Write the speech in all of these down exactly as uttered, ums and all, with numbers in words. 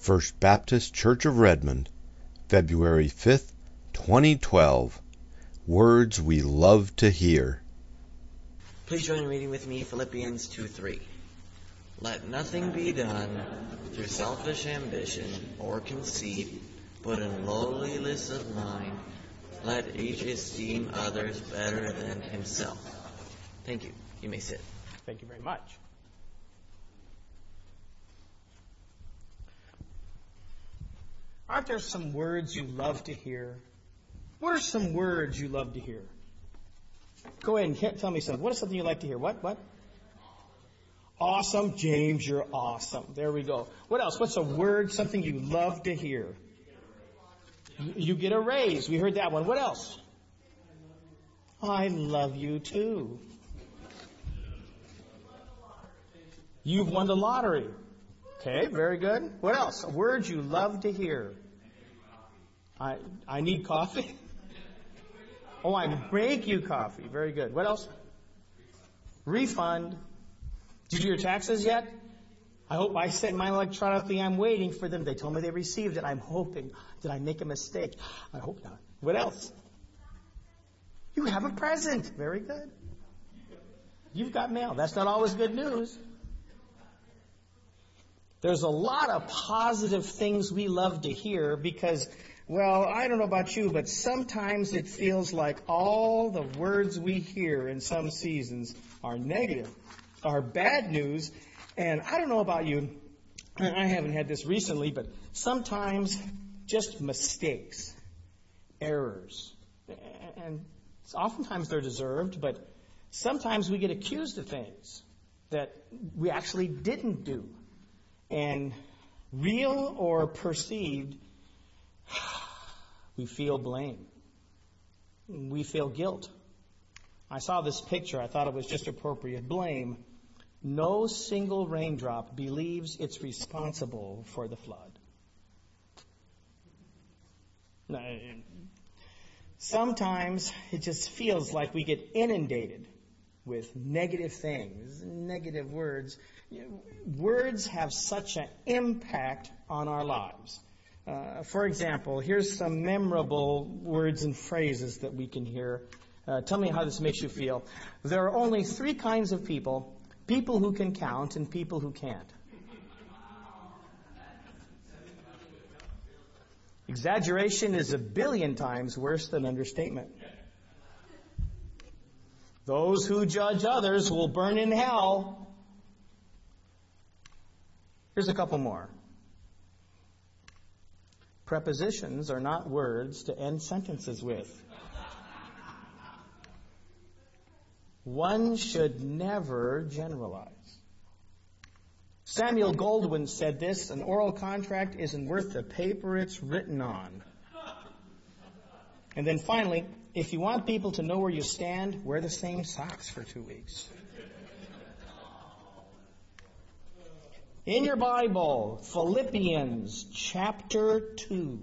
First Baptist Church of Redmond, February fifth, twenty twelve. Words we love to hear. Please join in reading with me Philippians two three. Let nothing be done through selfish ambition or conceit, but in lowliness of mind, let each esteem others better than himself. Thank you. You may sit. Thank you very much. Aren't there some words you love to hear? What are some words you love to hear? Go ahead and hit, tell me something. What is something you like to hear? What? What? Awesome. James, you're awesome. There we go. What else? What's a word, something you love to hear? You get a raise. We heard that one. What else? I love you too. You've won the lottery. Okay, very good. What else? A word you love to hear. I I need coffee. Oh, I make you coffee. Very good. What else? Refund. Did you do your taxes yet? I hope I sent mine electronically. I'm waiting for them. They told me they received it. I'm hoping. Did I make a mistake? I hope not. What else? You have a present. Very good. You've got mail. That's not always good news. There's a lot of positive things we love to hear because, well, I don't know about you, but sometimes it feels like all the words we hear in some seasons are negative, are bad news. And I don't know about you, I haven't had this recently, but sometimes just mistakes, errors. And oftentimes they're deserved, but sometimes we get accused of things that we actually didn't do. And real or perceived, we feel blame. We feel guilt. I saw this picture. I thought it was just appropriate. Blame. No single raindrop believes it's responsible for the flood. Sometimes it just feels like we get inundated with negative things, negative words. Words have such an impact on our lives. Uh, for example, here's some memorable words and phrases that we can hear. Uh, tell me how this makes you feel. There are only three kinds of people: people who can count and people who can't. Exaggeration is a billion times worse than understatement. Those who judge others will burn in hell. Here's a couple more. Prepositions are not words to end sentences with. One should never generalize. Samuel Goldwyn said this: an oral contract isn't worth the paper it's written on. And then finally, if you want people to know where you stand, wear the same socks for two weeks. In your Bible, Philippians chapter two.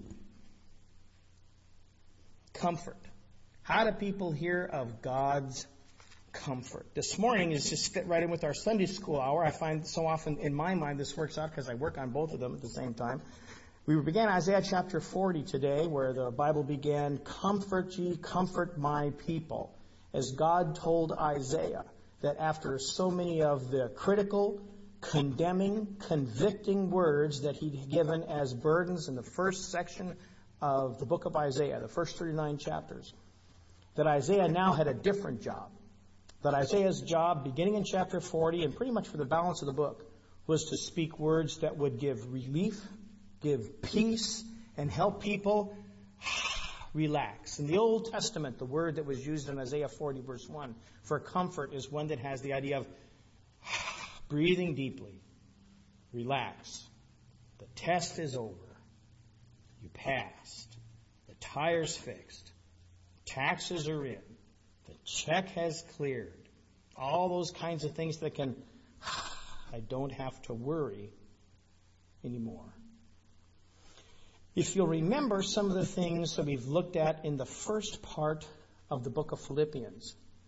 Comfort. How do people hear of God's comfort? This morning is just fit right in with our Sunday school hour. I find so often in my mind this works out because I work on both of them at the same time. We began Isaiah chapter forty today, where the Bible began, "Comfort ye, comfort my people," as God told Isaiah that after so many of the critical, condemning, convicting words that he'd given as burdens in the first section of the book of Isaiah, the first thirty-nine chapters, that Isaiah now had a different job. That Isaiah's job, beginning in chapter forty and pretty much for the balance of the book, was to speak words that would give relief, give peace, and help people relax. In the Old Testament, the word that was used in Isaiah forty, verse one, for comfort is one that has the idea of breathing deeply. Relax. The test is over. You passed. The tire's fixed. Taxes are in. The check has cleared. All those kinds of things that can, I don't have to worry anymore. If you'll remember some of the things that we've looked at in the first part of the book of Philippians,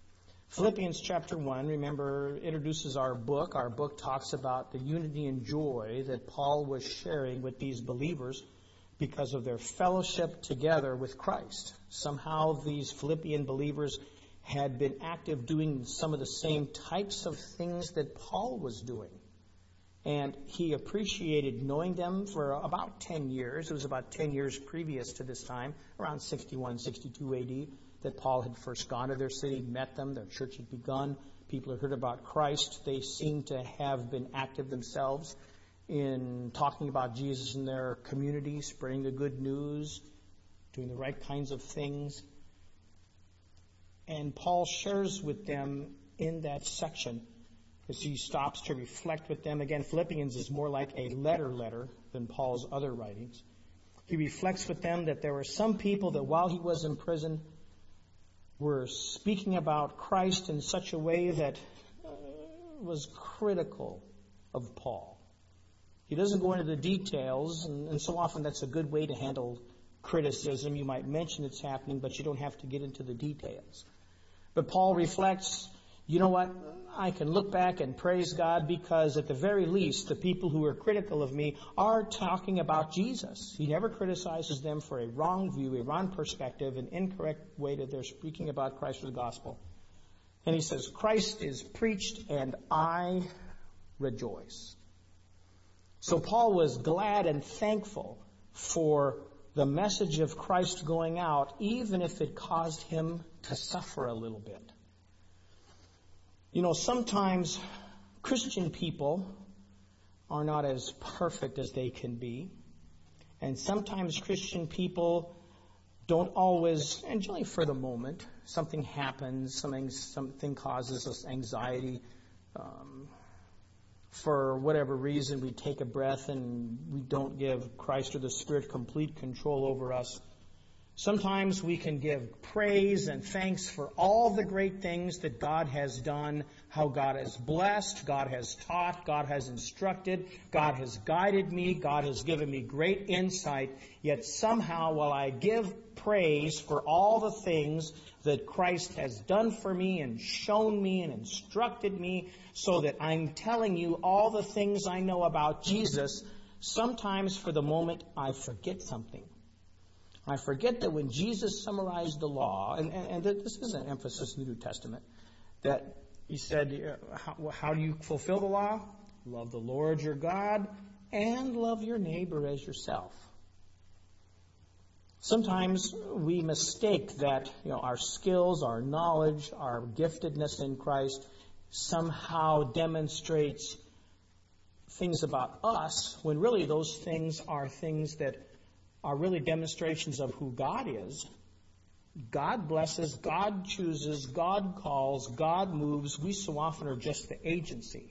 Philippians chapter one, remember, introduces our book. Our book talks about the unity and joy that Paul was sharing with these believers because of their fellowship together with Christ. Somehow these Philippian believers had been active doing some of the same types of things that Paul was doing. And he appreciated knowing them for about ten years. It was about ten years previous to this time, around sixty-one, sixty-two A D, that Paul had first gone to their city, met them, their church had begun. People had heard about Christ. They seemed to have been active themselves in talking about Jesus in their community, spreading the good news, doing the right kinds of things. And Paul shares with them in that section as he stops to reflect with them. Again, Philippians is more like a letter letter than Paul's other writings. He reflects with them that there were some people that while he was in prison were speaking about Christ in such a way that uh, was critical of Paul. He doesn't go into the details, and, and so often that's a good way to handle criticism. You might mention it's happening, but you don't have to get into the details. But Paul reflects, you know what, I can look back and praise God because at the very least, the people who are critical of me are talking about Jesus. He never criticizes them for a wrong view, a wrong perspective, an incorrect way that they're speaking about Christ or the gospel. And he says, Christ is preached and I rejoice. So Paul was glad and thankful for the message of Christ going out, even if it caused him to suffer a little bit. You know, sometimes Christian people are not as perfect as they can be. And sometimes Christian people don't always, and generally for the moment, something happens, something, something causes us anxiety. Um, for whatever reason, we take a breath and we don't give Christ or the Spirit complete control over us. Sometimes we can give praise and thanks for all the great things that God has done, how God has blessed, God has taught, God has instructed, God has guided me, God has given me great insight. Yet somehow, while I give praise for all the things that Christ has done for me and shown me and instructed me, so that I'm telling you all the things I know about Jesus, sometimes for the moment I forget something. I forget that when Jesus summarized the law, and, and, and this is an emphasis in the New Testament, that he said, how, how do you fulfill the law? Love the Lord your God and love your neighbor as yourself. Sometimes we mistake that, you know, our skills, our knowledge, our giftedness in Christ somehow demonstrates things about us, when really those things are things that are really demonstrations of who God is. God blesses, God chooses, God calls, God moves. We so often are just the agency.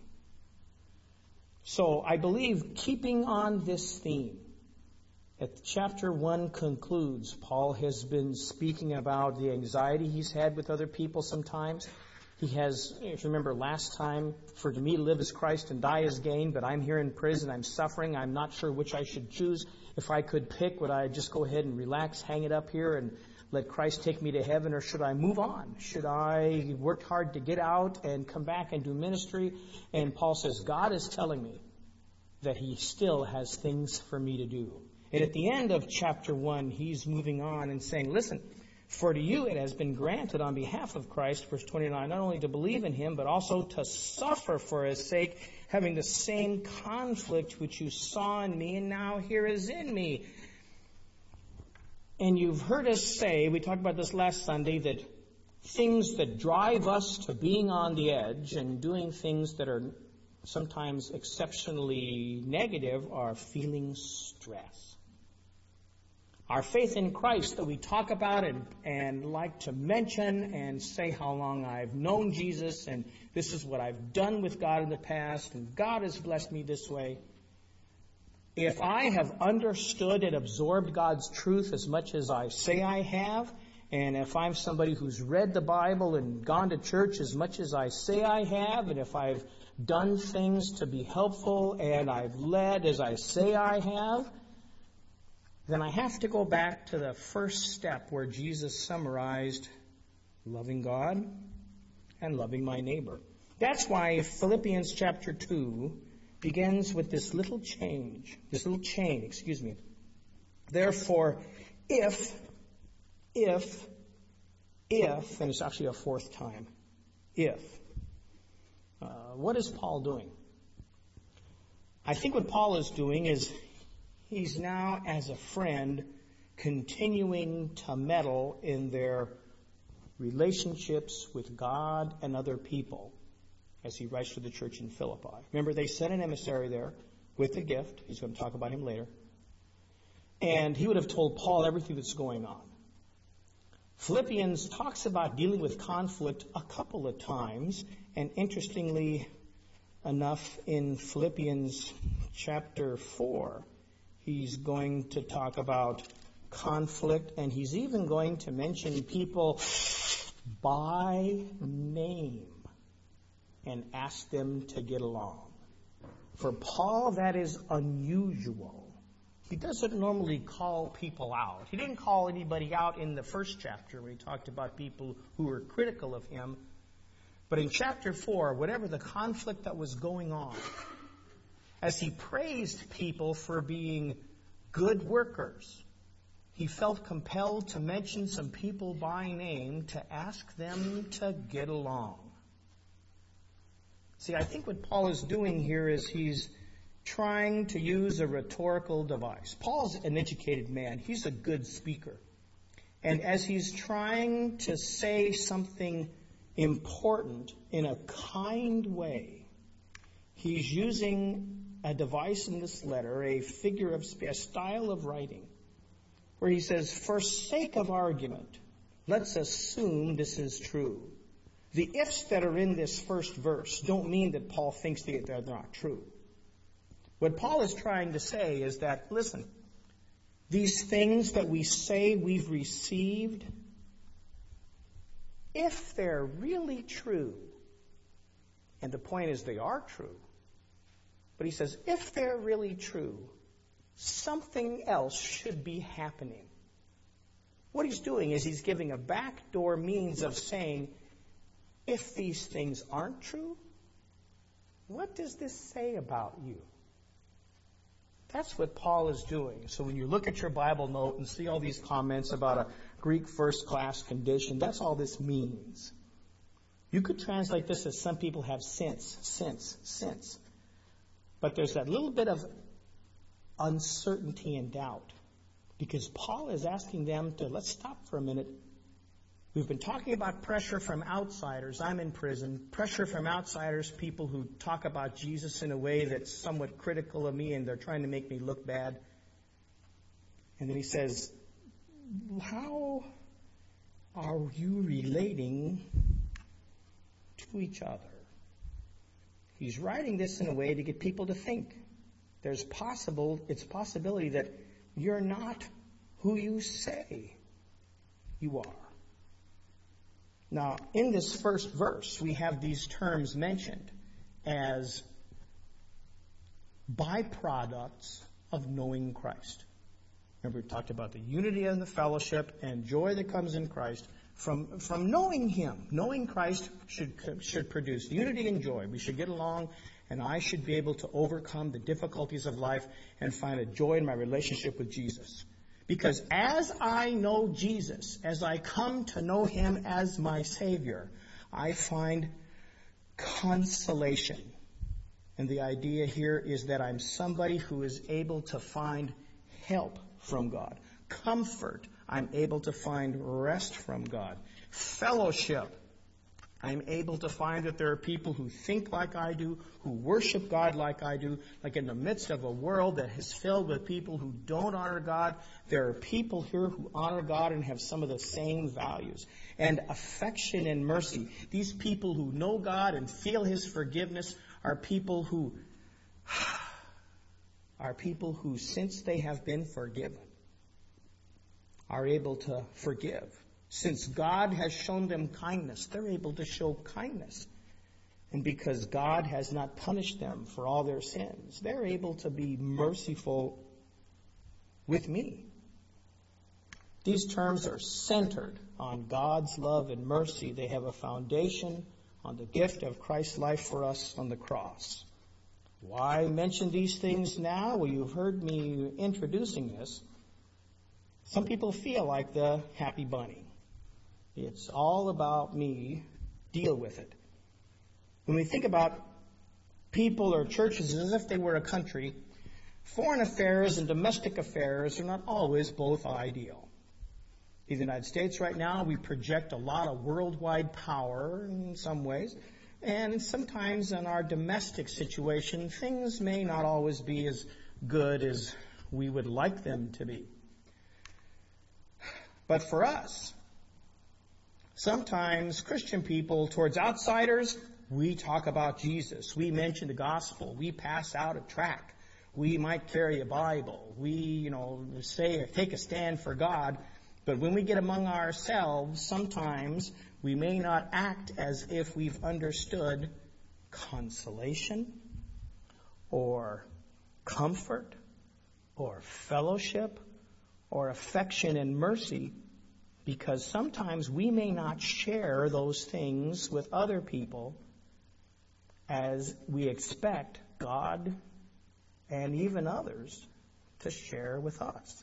So I believe, keeping on this theme, at chapter one concludes, Paul has been speaking about the anxiety he's had with other people sometimes. He has, if you remember last time, for to me to live is Christ and die is gain, but I'm here in prison, I'm suffering, I'm not sure which I should choose. If I could pick, would I just go ahead and relax, hang it up here, and let Christ take me to heaven, or should I move on? Should I work hard to get out and come back and do ministry? And Paul says, God is telling me that he still has things for me to do. And at the end of chapter one, he's moving on and saying, listen, for to you it has been granted on behalf of Christ, verse twenty-nine, not only to believe in him, but also to suffer for his sake, having the same conflict which you saw in me and now here is in me. And you've heard us say, we talked about this last Sunday, that things that drive us to being on the edge and doing things that are sometimes exceptionally negative are feeling stress. Our faith in Christ that we talk about and, and like to mention and say how long I've known Jesus and this is what I've done with God in the past and God has blessed me this way. If I have understood and absorbed God's truth as much as I say I have, and if I'm somebody who's read the Bible and gone to church as much as I say I have, and if I've done things to be helpful and I've led as I say I have, then I have to go back to the first step where Jesus summarized loving God and loving my neighbor. That's why Philippians chapter two begins with this little change, this little chain, excuse me. Therefore, if, if, if, and it's actually a fourth time, if. Uh, what is Paul doing? I think what Paul is doing is he's now, as a friend, continuing to meddle in their relationships with God and other people as he writes to the church in Philippi. Remember, they sent an emissary there with a gift. He's going to talk about him later. And he would have told Paul everything that's going on. Philippians talks about dealing with conflict a couple of times, and interestingly enough, in Philippians chapter four, he's going to talk about conflict, and he's even going to mention people by name and ask them to get along. For Paul, that is unusual. He doesn't normally call people out. He didn't call anybody out in the first chapter when he talked about people who were critical of him. But in chapter four, whatever the conflict that was going on, as he praised people for being good workers, he felt compelled to mention some people by name to ask them to get along. See, I think what Paul is doing here is he's trying to use a rhetorical device. Paul's an educated man. He's a good speaker. And as he's trying to say something important in a kind way, he's using a device in this letter, a figure of a style of writing, where he says, for sake of argument, let's assume this is true. The ifs that are in this first verse don't mean that Paul thinks that they're not true. What Paul is trying to say is that, listen, these things that we say we've received, if they're really true, and the point is they are true, but he says, if they're really true, something else should be happening. What he's doing is he's giving a backdoor means of saying, if these things aren't true, what does this say about you? That's what Paul is doing. So when you look at your Bible note and see all these comments about a Greek first-class condition, that's all this means. You could translate this as some people have sense, sense, sense. But there's that little bit of uncertainty and doubt, because Paul is asking them to, let's stop for a minute. We've been talking about pressure from outsiders. I'm in prison. Pressure from outsiders, people who talk about Jesus in a way that's somewhat critical of me, and they're trying to make me look bad. And then he says, how are you relating to each other? He's writing this in a way to get people to think. There's possible, it's a possibility that you're not who you say you are. Now, in this first verse, we have these terms mentioned as byproducts of knowing Christ. Remember, we talked about the unity and the fellowship and joy that comes in Christ from, from knowing Him. Knowing Christ should, should produce unity and joy. We should get along, and I should be able to overcome the difficulties of life and find a joy in my relationship with Jesus. Because as I know Jesus, as I come to know Him as my Savior, I find consolation. And the idea here is that I'm somebody who is able to find help from God. Comfort. I'm able to find rest from God. Fellowship. I'm able to find that there are people who think like I do, who worship God like I do. Like in the midst of a world that is filled with people who don't honor God, there are people here who honor God and have some of the same values. And affection and mercy. These people who know God and feel His forgiveness are people who are people who, since they have been forgiven, are able to forgive. Since God has shown them kindness, they're able to show kindness. And because God has not punished them for all their sins, they're able to be merciful with me. These terms are centered on God's love and mercy. They have a foundation on the gift of Christ's life for us on the cross. Why mention these things now? Well, you've heard me introducing this. Some people feel like the happy bunny. It's all about me. Deal with it. When we think about people or churches as if they were a country, foreign affairs and domestic affairs are not always both ideal. In the United States right now, we project a lot of worldwide power in some ways. And sometimes in our domestic situation, things may not always be as good as we would like them to be. But for us, sometimes Christian people, towards outsiders, we talk about Jesus. We mention the gospel. We pass out a tract. We might carry a Bible. We, you know, say or take a stand for God. But when we get among ourselves, sometimes we may not act as if we've understood consolation or comfort or fellowship or affection and mercy, because sometimes we may not share those things with other people as we expect God and even others to share with us.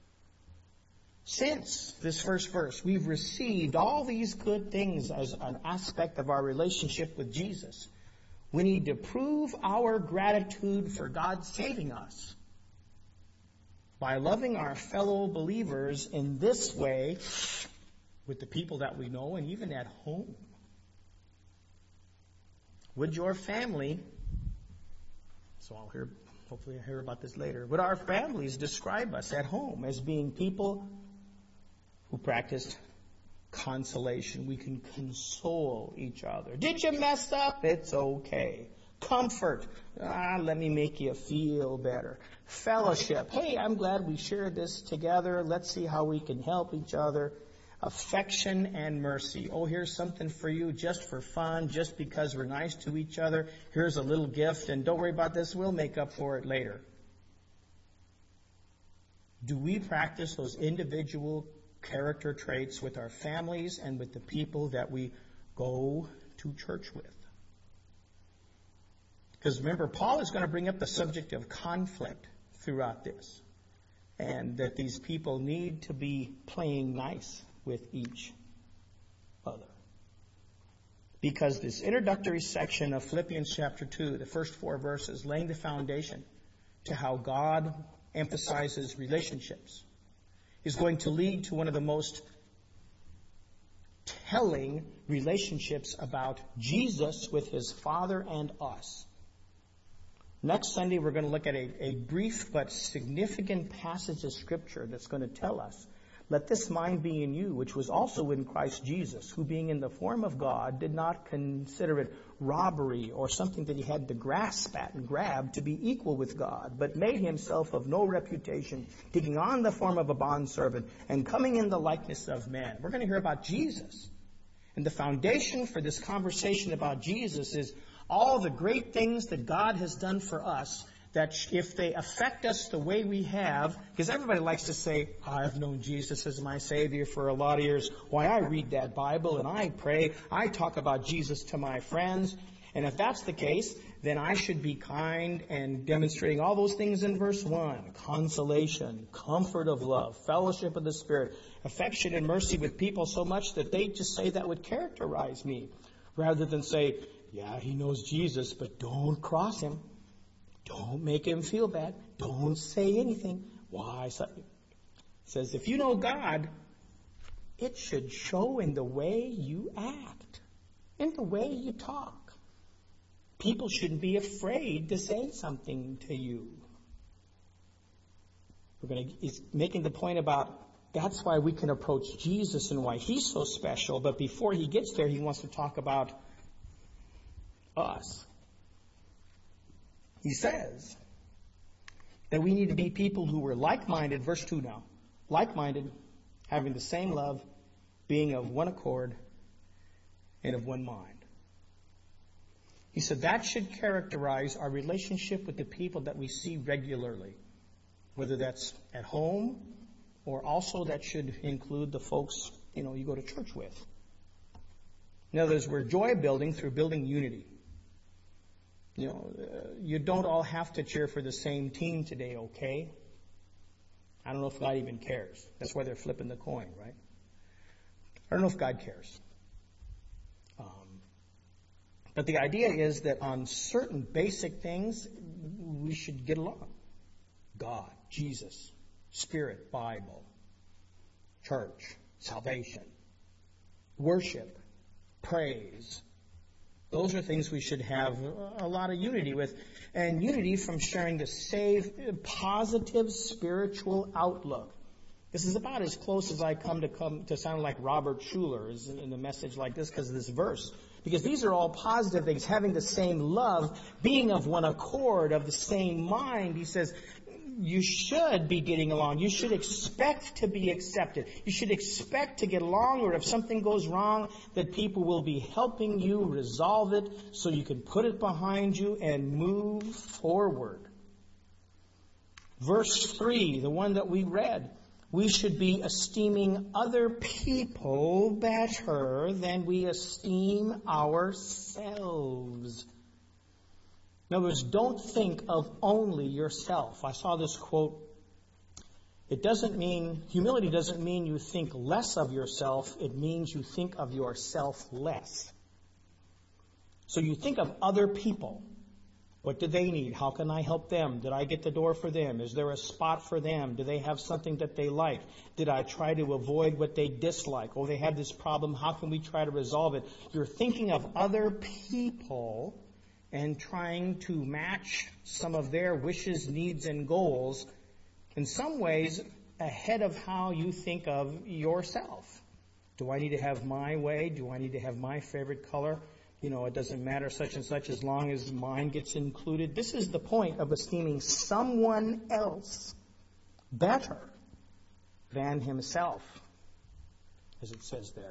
Since this first verse, we've received all these good things as an aspect of our relationship with Jesus. We need to prove our gratitude for God saving us by loving our fellow believers in this way with the people that we know and even at home. Would your family, so I'll hear, hopefully I'll hear about this later, would our families describe us at home as being people who practiced consolation? We can console each other. Did you mess up? It's okay. Comfort. Ah, let me make you feel better. Fellowship. Hey, I'm glad we shared this together. Let's see how we can help each other. Affection and mercy. Oh, here's something for you just for fun, just because we're nice to each other. Here's a little gift, and don't worry about this. We'll make up for it later. Do we practice those individual character traits with our families and with the people that we go to church with? Because remember, Paul is going to bring up the subject of conflict throughout this, and that these people need to be playing nice with each other. Because this introductory section of Philippians chapter two, the first four verses, laying the foundation to how God emphasizes relationships, is going to lead to one of the most telling relationships about Jesus with his Father and us. Next Sunday, we're going to look at a, a brief but significant passage of Scripture that's going to tell us, let this mind be in you, which was also in Christ Jesus, who being in the form of God did not consider it robbery or something that he had to grasp at and grab to be equal with God, but made himself of no reputation, taking on the form of a bondservant and coming in the likeness of men. We're going to hear about Jesus. And the foundation for this conversation about Jesus is all the great things that God has done for us, that if they affect us the way we have, because everybody likes to say, I've known Jesus as my Savior for a lot of years. Why, I read that Bible and I pray. I talk about Jesus to my friends. And if that's the case, then I should be kind and demonstrating all those things in verse one. Consolation, comfort of love, fellowship of the Spirit, affection and mercy with people so much that they just say that would characterize me. Rather than say, yeah, he knows Jesus, but don't cross him. Don't make him feel bad. Don't say anything. Why? It says, if you know God, it should show in the way you act, in the way you talk. People shouldn't be afraid to say something to you. We're going to, he's making the point about that's why we can approach Jesus and why he's so special. But before he gets there, he wants to talk about us. He says that we need to be people who were like-minded, verse two now, like-minded, having the same love, being of one accord and of one mind. He said that should characterize our relationship with the people that we see regularly, whether that's at home or also that should include the folks, you know, you go to church with. In other words, we're joy building through building unity. You know, uh, you don't all have to cheer for the same team today, okay? I don't know if God even cares. That's why they're flipping the coin, right? I don't know if God cares. Um, but the idea is that on certain basic things, we should get along. God, Jesus, Spirit, Bible, church, salvation, worship, praise. Those are things we should have a lot of unity with. And unity from sharing the same positive spiritual outlook. This is about as close as I come to come to sound like Robert Schuller is in a message like this because of this verse. Because these are all positive things. Having the same love, being of one accord, of the same mind. He says, you should be getting along. You should expect to be accepted. You should expect to get along, or if something goes wrong, that people will be helping you resolve it so you can put it behind you and move forward. Verse three, the one that we read, we should be esteeming other people better than we esteem ourselves. In other words, don't think of only yourself. I saw this quote. It doesn't mean, humility doesn't mean you think less of yourself. It means you think of yourself less. So you think of other people. What do they need? How can I help them? Did I get the door for them? Is there a spot for them? Do they have something that they like? Did I try to avoid what they dislike? Oh, they have this problem. How can we try to resolve it? You're thinking of other people and trying to match some of their wishes, needs, and goals, in some ways ahead of how you think of yourself. Do I need to have my way? Do I need to have my favorite color? You know, it doesn't matter such and such as long as mine gets included. This is the point of esteeming someone else better than himself, as it says there.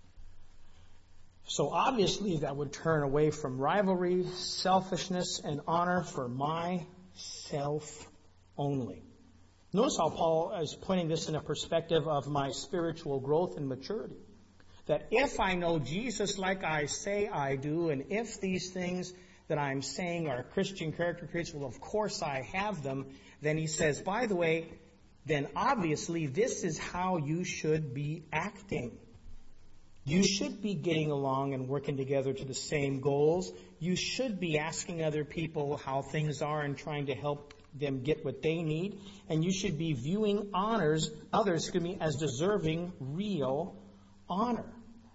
So obviously that would turn away from rivalry, selfishness, and honor for myself only. Notice how Paul is pointing this in a perspective of my spiritual growth and maturity. That if I know Jesus like I say I do, and if these things that I'm saying are Christian character traits, well, of course I have them, then he says, by the way, then obviously this is how you should be acting. You should be getting along and working together to the same goals. You should be asking other people how things are and trying to help them get what they need. And you should be viewing honors, others, excuse me, as deserving real honor.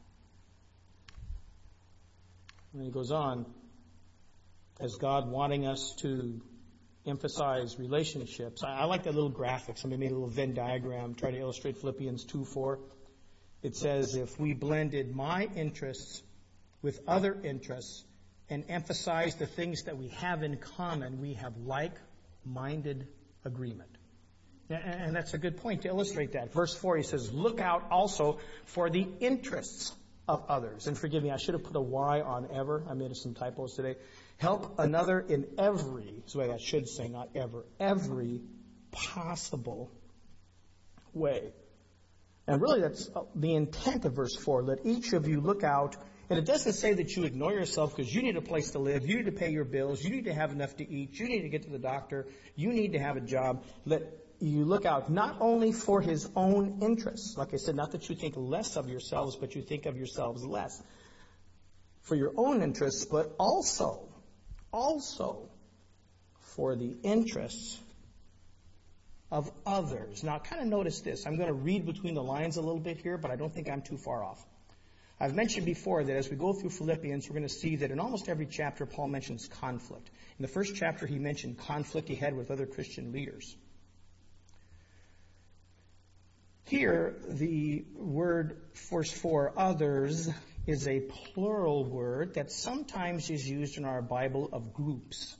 And he goes on, as God wanting us to emphasize relationships. I, I like that little graphic. Somebody made a little Venn diagram, try to illustrate Philippians two four. It says, if we blended my interests with other interests and emphasized the things that we have in common, we have like-minded agreement. And that's a good point to illustrate that. Verse four, he says, look out also for the interests of others. And forgive me, I should have put a Y on ever. I made some typos today. Help another in every, that's the way I should say, not ever, every possible way. And really that's the intent of verse four. Let each of you look out. And it doesn't say that you ignore yourself because you need a place to live. You need to pay your bills. You need to have enough to eat. You need to get to the doctor. You need to have a job. Let you look out not only for his own interests. Like I said, not that you think less of yourselves, but you think of yourselves less. For your own interests, but also, also for the interests of others. Now, kind of notice this. I'm going to read between the lines a little bit here, but I don't think I'm too far off. I've mentioned before that as we go through Philippians, we're going to see that in almost every chapter, Paul mentions conflict. In the first chapter, he mentioned conflict he had with other Christian leaders. Here, the word for others is a plural word that sometimes is used in our Bible of groups.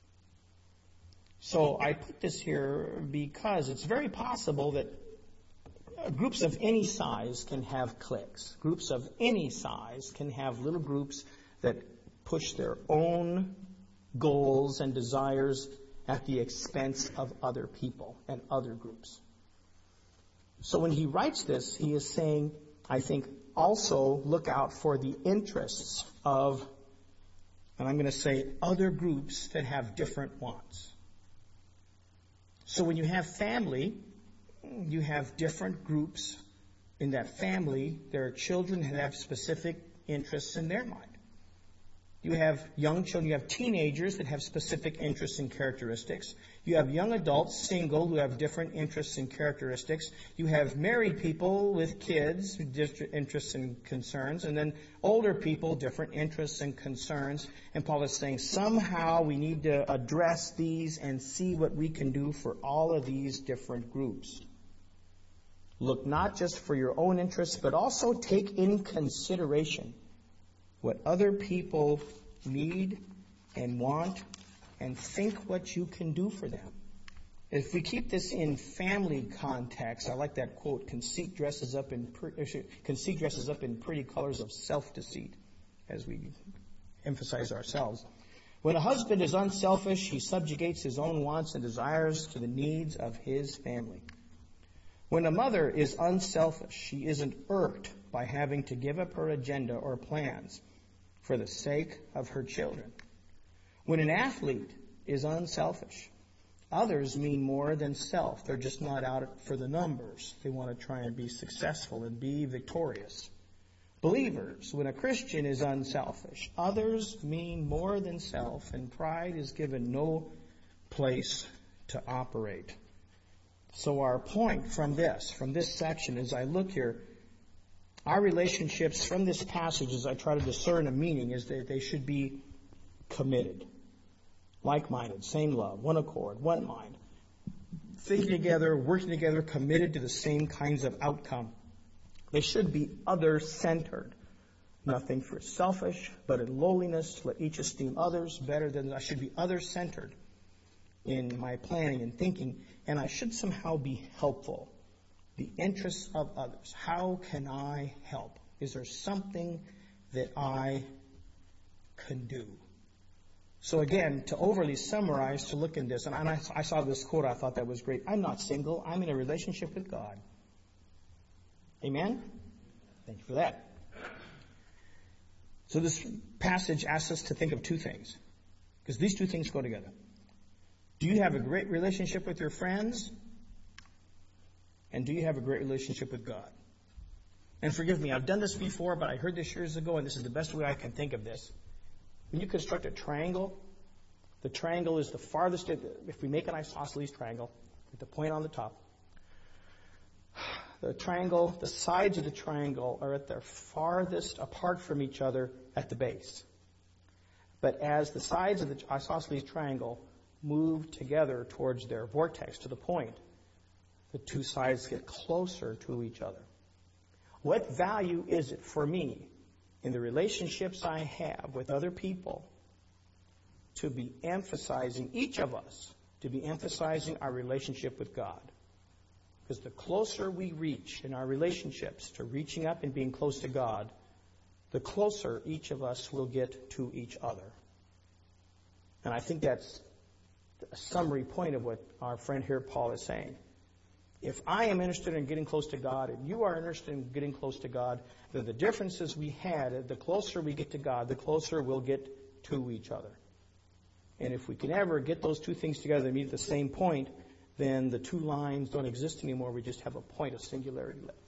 So I put this here because it's very possible that groups of any size can have cliques. Groups of any size can have little groups that push their own goals and desires at the expense of other people and other groups. So when he writes this, he is saying, I think, also look out for the interests of, and I'm going to say, other groups that have different wants. So when you have family, you have different groups in that family. There are children that have specific interests in their mind. You have young children, you have teenagers that have specific interests and characteristics. You have young adults, single, who have different interests and characteristics. You have married people with kids, different interests and concerns. And then older people, different interests and concerns. And Paul is saying somehow we need to address these and see what we can do for all of these different groups. Look not just for your own interests, but also take in consideration what other people need and want, and think what you can do for them. If we keep this in family context, I like that quote, conceit dresses up in conceit dresses up in pretty colors of self-deceit, as we emphasize ourselves. When a husband is unselfish, he subjugates his own wants and desires to the needs of his family. When a mother is unselfish, she isn't irked by having to give up her agenda or plans for the sake of her children. When an athlete is unselfish, others mean more than self. They're just not out for the numbers. They want to try and be successful and be victorious. Believers, when a Christian is unselfish, others mean more than self, and pride is given no place to operate. So our point from this, from this section, as I look here, our relationships from this passage, as I try to discern a meaning, is that they should be committed, like-minded, same love, one accord, one mind, thinking together, working together, committed to the same kinds of outcome. They should be other-centered, nothing for selfish, but in lowliness, let each esteem others better than I should be other-centered in my planning and thinking, and I should somehow be helpful. The interests of others. How can I help? Is there something that I can do? So again, to overly summarize, to look in this, and I, I saw this quote, I thought that was great. I'm not single. I'm in a relationship with God. Amen? Thank you for that. So this passage asks us to think of two things, because these two things go together. Do you have a great relationship with your friends? And do you have a great relationship with God? And forgive me, I've done this before, but I heard this years ago, and this is the best way I can think of this. When you construct a triangle, the triangle is the farthest, if we make an isosceles triangle, with the point on the top, the triangle, the sides of the triangle are at their farthest apart from each other at the base. But as the sides of the isosceles triangle move together towards their vortex, to the point, the two sides get closer to each other. What value is it for me in the relationships I have with other people to be emphasizing, each of us, to be emphasizing our relationship with God? Because the closer we reach in our relationships to reaching up and being close to God, the closer each of us will get to each other. And I think that's a summary point of what our friend here, Paul, is saying. If I am interested in getting close to God and you are interested in getting close to God, then the differences we had, the closer we get to God, the closer we'll get to each other. And if we can ever get those two things together and meet at the same point, then the two lines don't exist anymore. We just have a point of singularity left.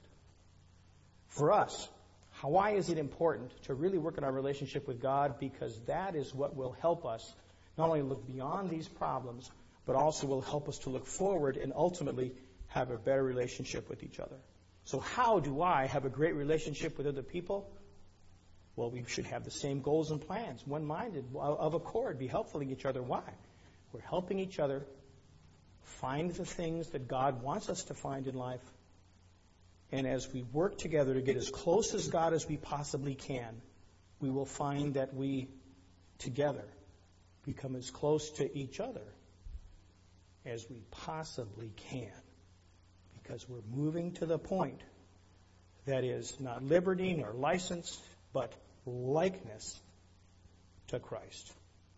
For us, why is it important to really work on our relationship with God? Because that is what will help us not only look beyond these problems, but also will help us to look forward and ultimately have a better relationship with each other. So how do I have a great relationship with other people? Well, we should have the same goals and plans, one-minded, of accord, be helpful to each other. Why? We're helping each other find the things that God wants us to find in life. And as we work together to get as close as God as we possibly can, we will find that we, together, become as close to each other as we possibly can. Because we're moving to the point that is not liberty nor license, but likeness to Christ.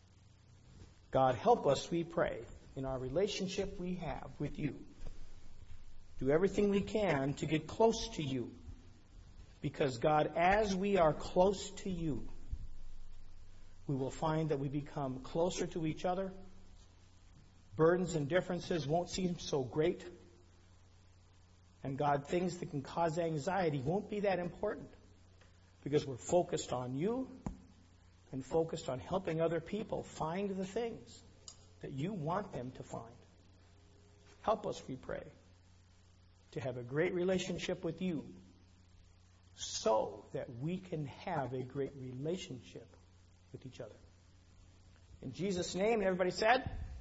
God, help us, we pray, in our relationship we have with you. Do everything we can to get close to you, Because, God, as we are close to you, we will find that we become closer to each other. Burdens and differences won't seem so great. And, God, things that can cause anxiety won't be that important because we're focused on you and focused on helping other people find the things that you want them to find. Help us, we pray, to have a great relationship with you so that we can have a great relationship with each other. In Jesus' name, everybody said...